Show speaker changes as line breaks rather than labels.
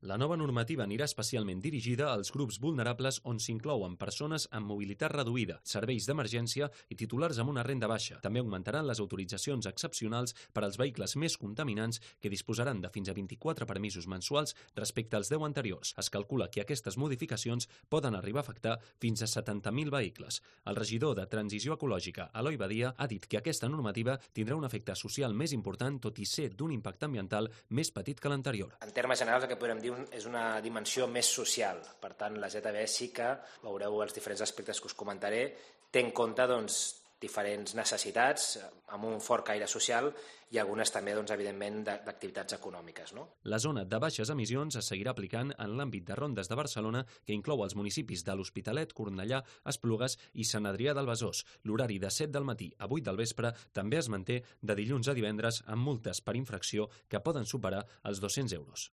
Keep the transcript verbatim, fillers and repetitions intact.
La nova normativa anirà especialment dirigida als grups vulnerables on s'inclouen persones amb mobilitat reduïda, serveis d'emergència i titulars amb una renda baixa. També augmentaran les autoritzacions excepcionals per als vehicles més contaminants que disposaran de fins a vint-i-quatre permisos mensuals respecte als deu anteriors. Es calcula que aquestes modificacions poden arribar a afectar fins a setanta mil vehicles. El regidor de Transició Ecològica, Eloi Badia, ha dit que aquesta normativa tindrà un efecte social més important, tot i ser d'un impacte ambiental més petit que l'anterior.
En termes generals, el que podem dir és una dimensió més social. Per tant, la Z B sí que, veureu els diferents aspectes que us comentaré, té en compte doncs, diferents necessitats amb un fort caire social i algunes també, doncs, evidentment, d'activitats econòmiques. No?
La zona de baixes emissions es seguirà aplicant en l'àmbit de rondes de Barcelona, que inclou els municipis de l'Hospitalet, Cornellà, Esplugues i Sant Adrià del Besòs. L'horari de set del matí a vuit del vespre també es manté de dilluns a divendres amb multes per infracció que poden superar els dos-cents euros.